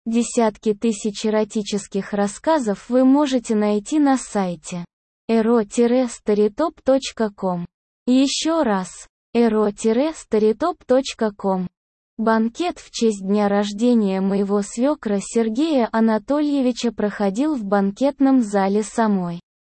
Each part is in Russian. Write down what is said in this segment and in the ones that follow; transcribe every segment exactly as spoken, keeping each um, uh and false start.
Десятки тысяч эротических рассказов вы можете найти на сайте эро старитоп точка ком. Еще раз, эро старитоп точка ком. Банкет в честь дня рождения моего свекра Сергея Анатольевича проходил в банкетном зале самой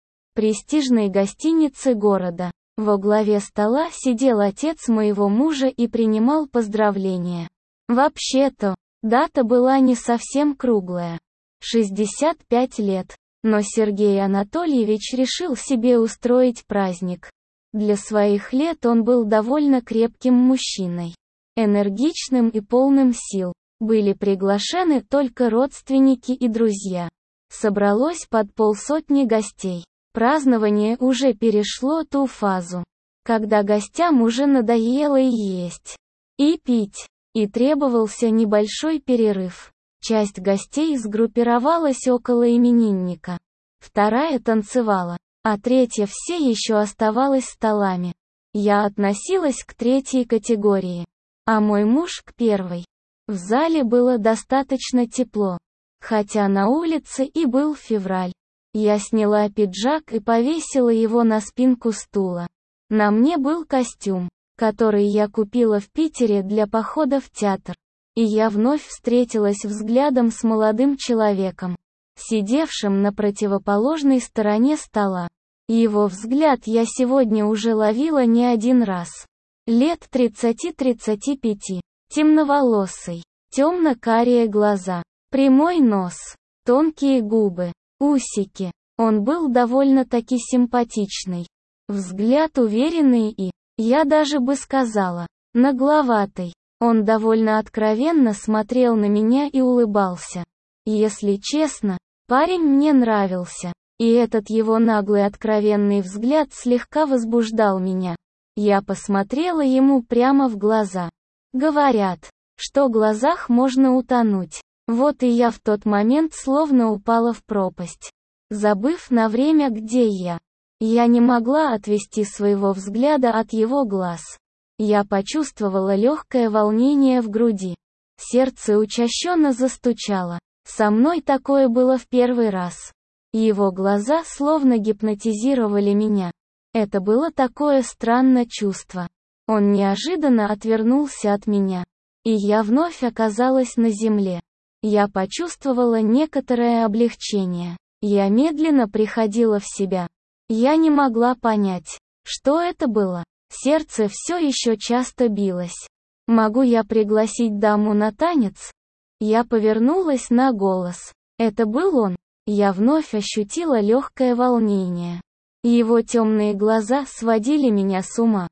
престижной гостиницы города. Во главе стола сидел отец моего мужа и принимал поздравления. Вообще-то, дата была не совсем круглая. шестьдесят пять лет. Но Сергей Анатольевич решил себе устроить праздник. Для своих лет он был довольно крепким мужчиной. Энергичным и полным сил. Были приглашены только родственники и друзья. Собралось под полсотни гостей. Празднование уже перешло ту фазу, когда гостям уже надоело и есть, и пить, и требовался небольшой перерыв. Часть гостей сгруппировалась около именинника. Вторая танцевала, а третья все еще оставалась столами. Я относилась к третьей категории, а мой муж к первой. В зале было достаточно тепло, хотя на улице и был февраль. Я сняла пиджак и повесила его на спинку стула. На мне был костюм, который я купила в Питере для похода в театр. И я вновь встретилась взглядом с молодым человеком, сидевшим на противоположной стороне стола. Его взгляд я сегодня уже ловила не один раз. Лет тридцати-тридцати пяти. Темноволосый, темно-карие глаза, прямой нос, тонкие губы, усики. Он был довольно-таки симпатичный. Взгляд уверенный и, я даже бы сказала, нагловатый. Он довольно откровенно смотрел на меня и улыбался. Если честно, парень мне нравился. И этот его наглый откровенный взгляд слегка возбуждал меня. Я посмотрела ему прямо в глаза. Говорят, что в глазах можно утонуть. Вот и я в тот момент словно упала в пропасть, забыв на время, где я. Я не могла отвести своего взгляда от его глаз. Я почувствовала легкое волнение в груди. Сердце учащенно застучало. Со мной такое было в первый раз. Его глаза словно гипнотизировали меня. Это было такое странное чувство. Он неожиданно отвернулся от меня. И я вновь оказалась на земле. Я почувствовала некоторое облегчение. Я медленно приходила в себя. Я не могла понять, что это было. Сердце все еще часто билось. Могу я пригласить даму на танец? Я повернулась на голос. Это был он. Я вновь ощутила легкое волнение. Его темные глаза сводили меня с ума.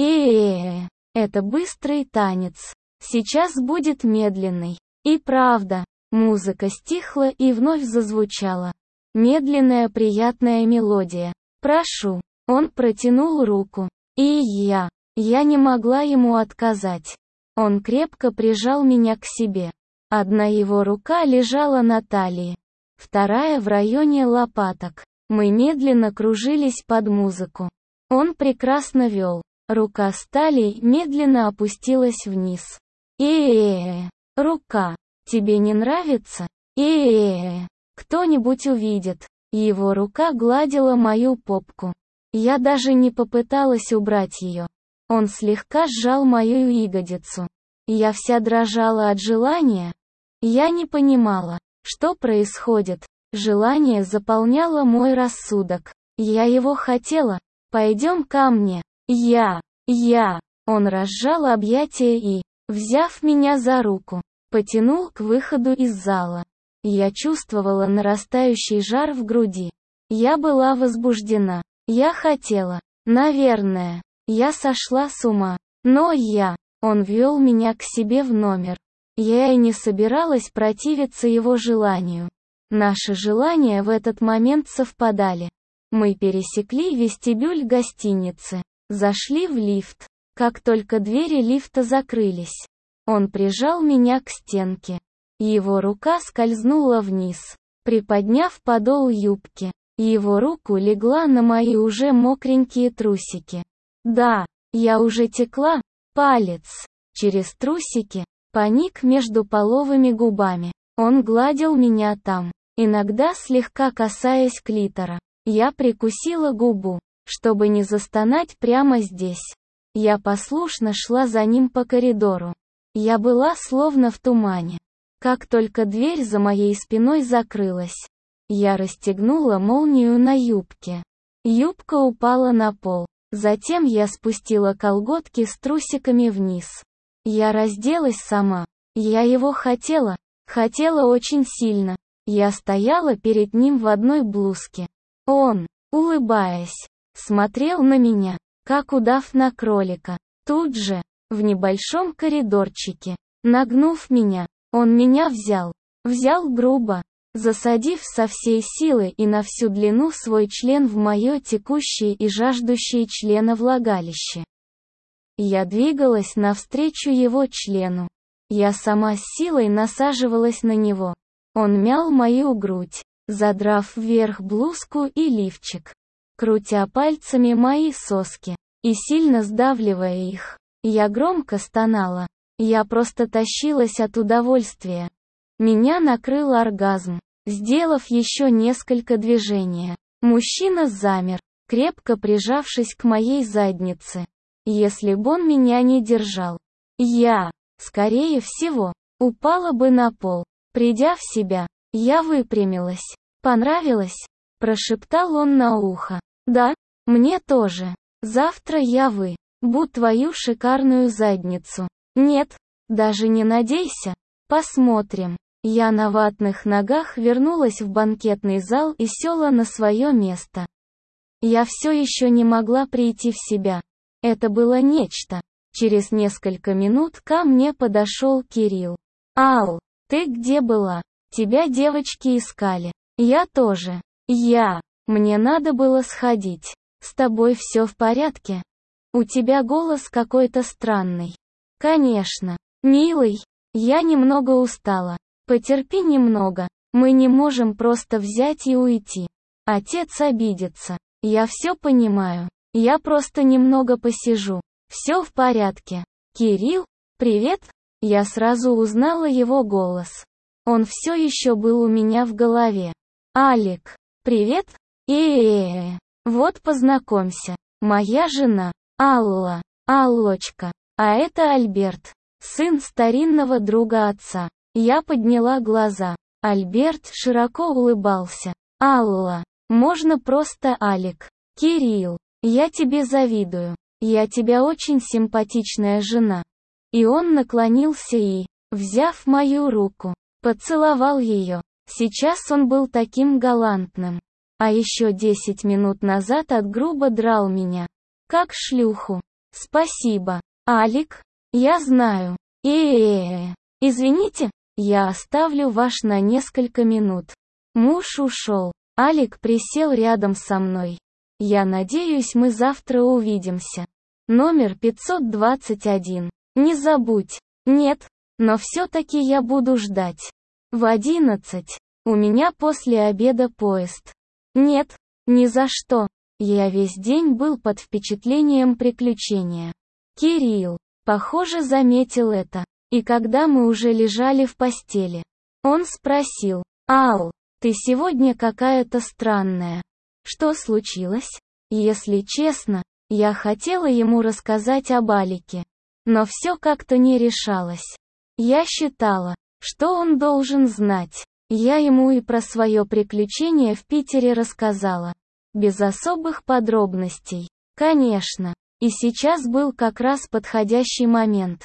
Э-э-э, это быстрый танец. Сейчас будет медленный. И правда, музыка стихла и вновь зазвучала. Медленная приятная мелодия. Прошу. Он протянул руку. И я. Я не могла ему отказать. Он крепко прижал меня к себе. Одна его рука лежала на талии, вторая в районе лопаток. Мы медленно кружились под музыку. Он прекрасно вел. Рука с талией медленно опустилась вниз. Э-э-э, рука, тебе не нравится? Э-э-э, кто-нибудь увидит. Его рука гладила мою попку. Я даже не попыталась убрать ее. Он слегка сжал мою ягодицу. Я вся дрожала от желания. Я не понимала, что происходит. Желание заполняло мой рассудок. Я его хотела. Пойдем ко мне. Я, я. Он разжал объятия и, взяв меня за руку, потянул к выходу из зала. Я чувствовала нарастающий жар в груди. Я была возбуждена. Я хотела. Наверное, я сошла с ума. Но я. Он ввел меня к себе в номер. Я и не собиралась противиться его желанию. Наши желания в этот момент совпадали. Мы пересекли вестибюль гостиницы, зашли в лифт. Как только двери лифта закрылись, он прижал меня к стенке. Его рука скользнула вниз, приподняв подол юбки. Его руку легла на мои уже мокренькие трусики. Да, я уже текла, палец, через трусики, поник между половыми губами. Он гладил меня там, иногда слегка касаясь клитора. Я прикусила губу, чтобы не застонать прямо здесь. Я послушно шла за ним по коридору. Я была словно в тумане. Как только дверь за моей спиной закрылась, я расстегнула молнию на юбке. Юбка упала на пол. Затем я спустила колготки с трусиками вниз. Я разделась сама. Я его хотела, хотела очень сильно. Я стояла перед ним в одной блузке. Он, улыбаясь, смотрел на меня, как удав на кролика. Тут же, в небольшом коридорчике, нагнув меня, он меня взял. Взял грубо, засадив со всей силы и на всю длину свой член в мое текущее и жаждущее члена влагалище. Я двигалась навстречу его члену. Я сама с силой насаживалась на него. Он мял мою грудь, задрав вверх блузку и лифчик, крутя пальцами мои соски и сильно сдавливая их. Я громко стонала. Я просто тащилась от удовольствия. Меня накрыл оргазм. Сделав еще несколько движений, мужчина замер, крепко прижавшись к моей заднице. Если бы он меня не держал, я, скорее всего, упала бы на пол. Придя в себя, я выпрямилась. «Понравилось?» – прошептал он на ухо. «Да, мне тоже. Завтра я вы-бу твою шикарную задницу». «Нет, даже не надейся. Посмотрим». Я на ватных ногах вернулась в банкетный зал и села на свое место. Я все еще не могла прийти в себя. Это было нечто. Через несколько минут ко мне подошел Кирилл. «Ал, ты где была? Тебя девочки искали». «Я тоже». «Я. Мне надо было сходить. С тобой все в порядке? У тебя голос какой-то странный». «Конечно. Милый, я немного устала. Потерпи немного. Мы не можем просто взять и уйти. Отец обидится. Я все понимаю. Я просто немного посижу. Все в порядке». «Кирилл, привет?» Я сразу узнала его голос. Он все еще был у меня в голове. «Алик, привет?» «Э-э-э, вот познакомься. Моя жена, Алла, Аллочка. А это Альберт, сын старинного друга отца». Я подняла глаза. Альберт широко улыбался. «Алла, можно просто Алик». «Кирилл, я тебе завидую. Я тебя очень симпатичная жена». И он наклонился и, взяв мою руку, поцеловал ее. Сейчас он был таким галантным. А еще десять минут назад от грубо драл меня. Как шлюху. «Спасибо, Алик. Я знаю. Э-э-э. Извините, я оставлю вас на несколько минут». Муж ушел. Алик присел рядом со мной. «Я надеюсь, мы завтра увидимся. Номер пятьсот двадцать один. Не забудь». «Нет, но все-таки я буду ждать. В одиннадцать. У меня после обеда поезд». «Нет, ни за что». Я весь день был под впечатлением приключения. Кирилл, похоже, заметил это. И когда мы уже лежали в постели, он спросил: «Ал, ты сегодня какая-то странная. Что случилось?» Если честно, я хотела ему рассказать об Алике, но все как-то не решалось. Я считала, что он должен знать. Я ему и про свое приключение в Питере рассказала. Без особых подробностей. Конечно. И сейчас был как раз подходящий момент.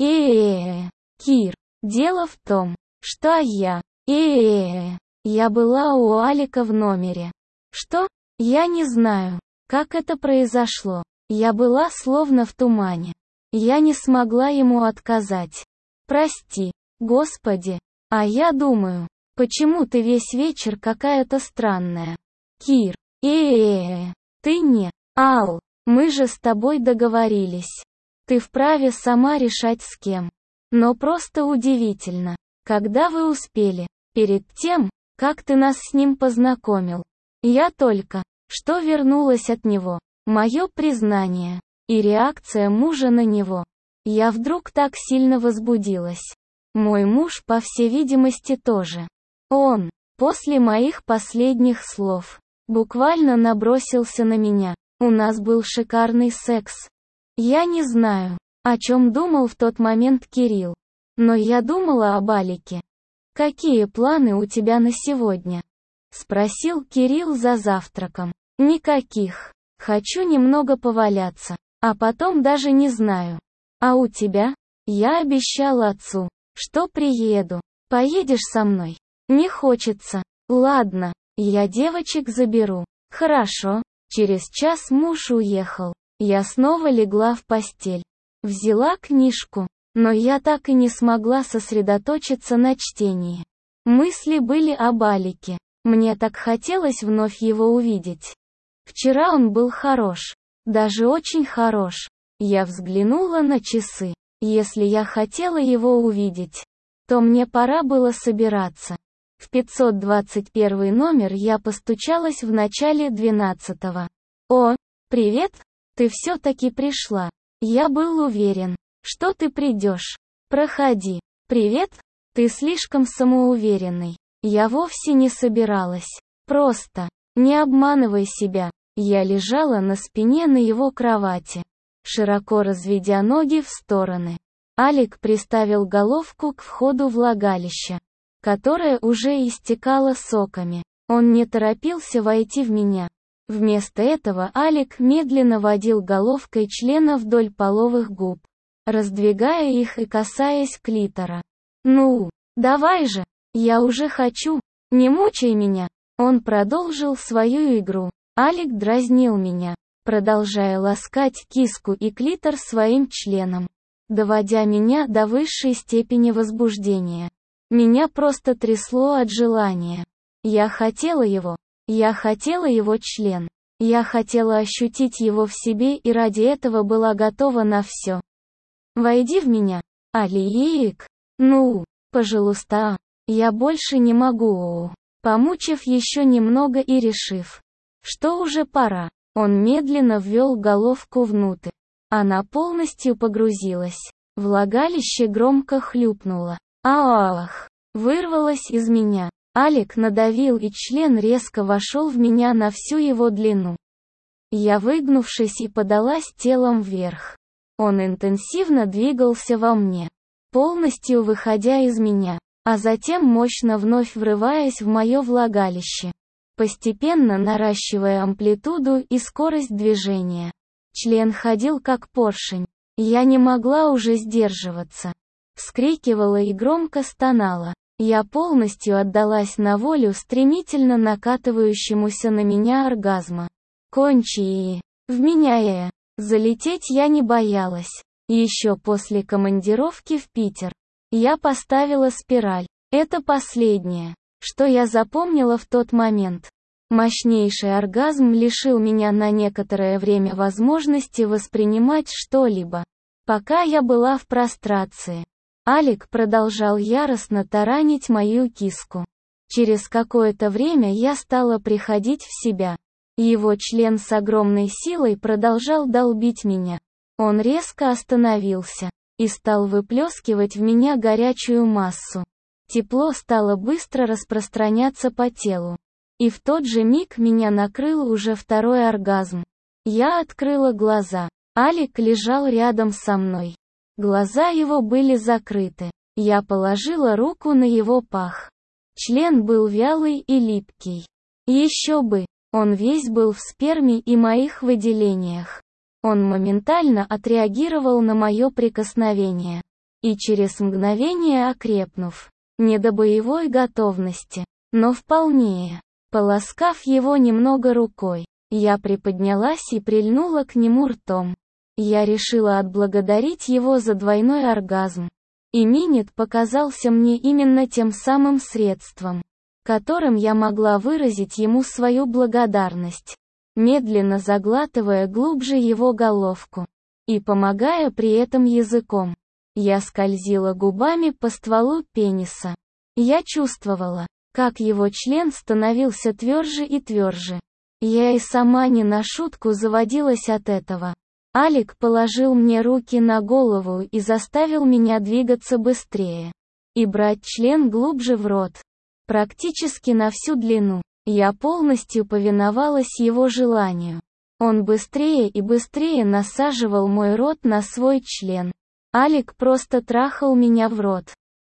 Э-э-э, Кир, дело в том, что я, э-э-э, я была у Алика в номере. Что? Я не знаю, как это произошло. Я была словно в тумане. Я не смогла ему отказать. Прости, Господи. А я думаю, почему ты весь вечер какая-то странная? Кир, э-э-э, ты не, Ал, мы же с тобой договорились. Ты вправе сама решать с кем. Но просто удивительно, когда вы успели, перед тем, как ты нас с ним познакомил. Я только что вернулась от него. Мое признание и реакция мужа на него. Я вдруг так сильно возбудилась. Мой муж, по всей видимости, тоже. Он, после моих последних слов, буквально набросился на меня. У нас был шикарный секс. Я не знаю, о чем думал в тот момент Кирилл. Но я думала об Алике. «Какие планы у тебя на сегодня?» — спросил Кирилл за завтраком. «Никаких. Хочу немного поваляться. А потом даже не знаю. А у тебя?» «Я обещала отцу, что приеду. Поедешь со мной?» «Не хочется». «Ладно, я девочек заберу». «Хорошо». Через час муж уехал. Я снова легла в постель. Взяла книжку, но я так и не смогла сосредоточиться на чтении. Мысли были об Алике. Мне так хотелось вновь его увидеть. Вчера он был хорош. Даже очень хорош. Я взглянула на часы. Если я хотела его увидеть, то мне пора было собираться. В пятьсот двадцать первый номер я постучалась в начале двенадцатого. «О, привет! Ты все-таки пришла. Я был уверен, что ты придешь. Проходи». «Привет? Ты слишком самоуверенный». Я вовсе не собиралась. Просто, не обманывай себя. Я лежала на спине на его кровати, широко разведя ноги в стороны. Алик приставил головку к входу влагалища, которое уже истекало соками. Он не торопился войти в меня. Вместо этого Алик медленно водил головкой члена вдоль половых губ, раздвигая их и касаясь клитора. «Ну, давай же, я уже хочу, не мучай меня». Он продолжил свою игру. Алик дразнил меня, продолжая ласкать киску и клитор своим членом, доводя меня до высшей степени возбуждения. Меня просто трясло от желания. Я хотела его. Я хотела его член. Я хотела ощутить его в себе и ради этого была готова на все. «Войди в меня, Алик. Ну, пожалуйста. Я больше не могу». Помучив еще немного и решив, что уже пора, он медленно ввел головку внутрь. Она полностью погрузилась. Влагалище громко хлюпнуло. «Ах!» вырвалось из меня. Алик надавил, и член резко вошел в меня на всю его длину. Я, выгнувшись, и подалась телом вверх. Он интенсивно двигался во мне, полностью выходя из меня, а затем мощно вновь врываясь в мое влагалище, постепенно наращивая амплитуду и скорость движения. Член ходил как поршень. Я не могла уже сдерживаться. Вскрикивала и громко стонала. Я полностью отдалась на волю стремительно накатывающемуся на меня оргазма. «Кончи и...» вменяя. Залететь я не боялась. Еще после командировки в Питер я поставила спираль. Это последнее, что я запомнила в тот момент. Мощнейший оргазм лишил меня на некоторое время возможности воспринимать что-либо. Пока я была в прострации, Алик продолжал яростно таранить мою киску. Через какое-то время я стала приходить в себя. Его член с огромной силой продолжал долбить меня. Он резко остановился и стал выплескивать в меня горячую массу. Тепло стало быстро распространяться по телу. И в тот же миг меня накрыл уже второй оргазм. Я открыла глаза. Алик лежал рядом со мной. Глаза его были закрыты. Я положила руку на его пах. Член был вялый и липкий. Еще бы, он весь был в сперме и моих выделениях. Он моментально отреагировал на мое прикосновение. И через мгновение окрепнув, не до боевой готовности, но вполне, поласкав его немного рукой, я приподнялась и прильнула к нему ртом. Я решила отблагодарить его за двойной оргазм. И минет показался мне именно тем самым средством, которым я могла выразить ему свою благодарность, медленно заглатывая глубже его головку и помогая при этом языком. Я скользила губами по стволу пениса. Я чувствовала, как его член становился тверже и тверже. Я и сама не на шутку заводилась от этого. Алик положил мне руки на голову и заставил меня двигаться быстрее. и брать член глубже в рот. Практически на всю длину. Я полностью повиновалась его желанию. Он быстрее и быстрее насаживал мой рот на свой член. Алик просто трахал меня в рот.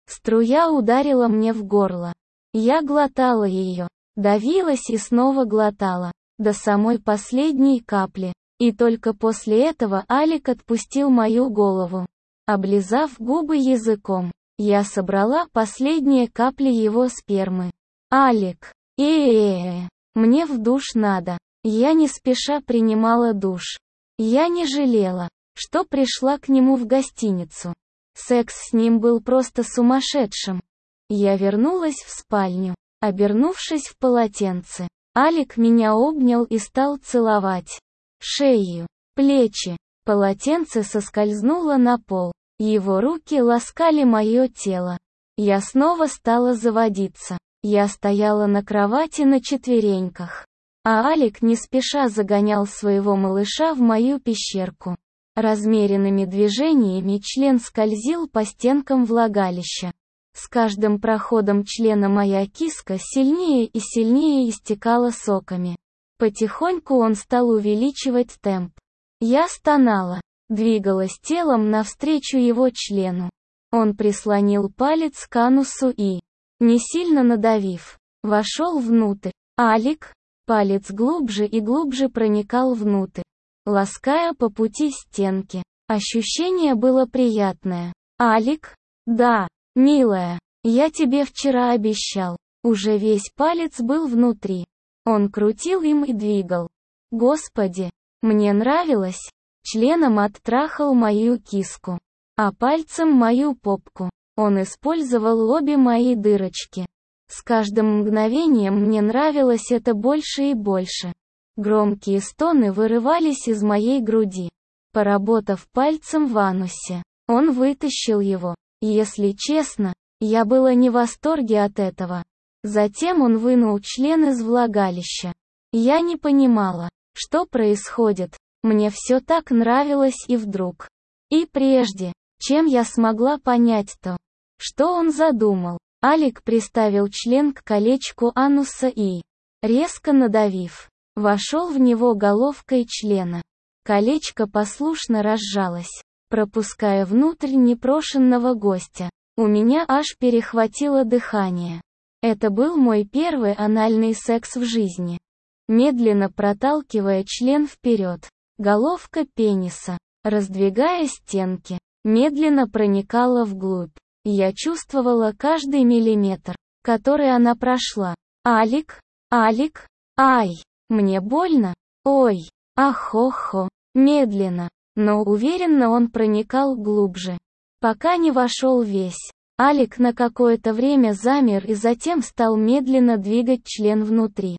Струя ударила мне в горло. Я глотала ее, давилась и снова глотала, до самой последней капли. И только после этого Алик отпустил мою голову. Облизав губы языком, я собрала последние капли его спермы. Алик, э-э-э, мне в душ надо. Я не спеша принимала душ. Я не жалела, что пришла к нему в гостиницу. Секс с ним был просто сумасшедшим. Я вернулась в спальню, обернувшись в полотенце. Алик меня обнял и стал целовать. Шею, плечи. Полотенце соскользнуло на пол. Его руки ласкали мое тело. Я снова стала заводиться. Я стояла на кровати на четвереньках. А Алик не спеша загонял своего малыша в мою пещерку. Размеренными движениями член скользил по стенкам влагалища. С каждым проходом члена моя киска сильнее и сильнее истекала соками. Потихоньку он стал увеличивать темп. Я стонала, двигалась телом навстречу его члену. Он прислонил палец к анусу и, не сильно надавив, вошел внутрь. Алик, палец глубже и глубже проникал внутрь, лаская по пути стенки. Ощущение было приятное. Алик, да, милая, я тебе вчера обещал. Уже весь палец был внутри. Он крутил им и двигал. Господи, мне нравилось. Членом оттрахал мою киску, а пальцем мою попку. Он использовал обе мои дырочки. С каждым мгновением мне нравилось это больше и больше. Громкие стоны вырывались из моей груди. Поработав пальцем в анусе, он вытащил его. Если честно, я была не в восторге от этого. Затем он вынул член из влагалища. Я не понимала, что происходит. Мне все так нравилось и вдруг. И прежде, чем я смогла понять то, что он задумал, Алик приставил член к колечку ануса и, резко надавив, вошел в него головкой члена. Колечко послушно разжалось, пропуская внутрь непрошенного гостя. У меня аж перехватило дыхание. Это был мой первый анальный секс в жизни. Медленно проталкивая член вперед, головка пениса, раздвигая стенки, медленно проникала вглубь. Я чувствовала каждый миллиметр, который она прошла. Алик, Алик, ай, мне больно, ой, ахо-хо, медленно, но уверенно он проникал глубже, пока не вошел весь. Алик на какое-то время замер и затем стал медленно двигать член внутри,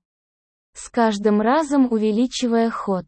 с каждым разом увеличивая ход.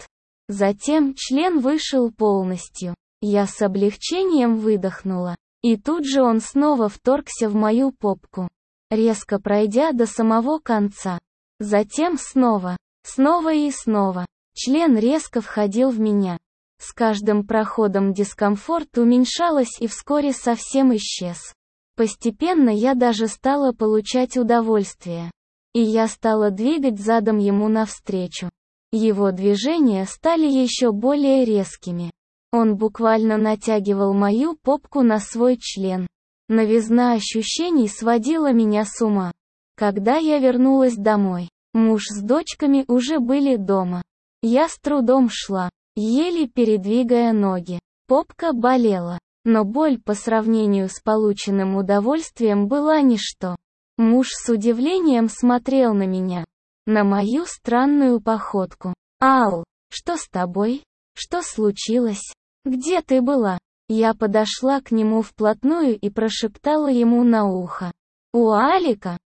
Затем член вышел полностью. Я с облегчением выдохнула. И тут же он снова вторгся в мою попку, резко пройдя до самого конца. Затем снова, снова и снова. Член резко входил в меня. С каждым проходом дискомфорт уменьшалась и вскоре совсем исчез. Постепенно я даже стала получать удовольствие. И я стала двигать задом ему навстречу. Его движения стали еще более резкими. Он буквально натягивал мою попку на свой член. Новизна ощущений сводила меня с ума. Когда я вернулась домой, муж с дочками уже были дома. Я с трудом шла, еле передвигая ноги. Попка болела, но боль по сравнению с полученным удовольствием была ничто. Муж с удивлением смотрел на меня, на мою странную походку. «Ау, что с тобой? Что случилось? Где ты была?» Я подошла к нему вплотную и прошептала ему на ухо. «У Алика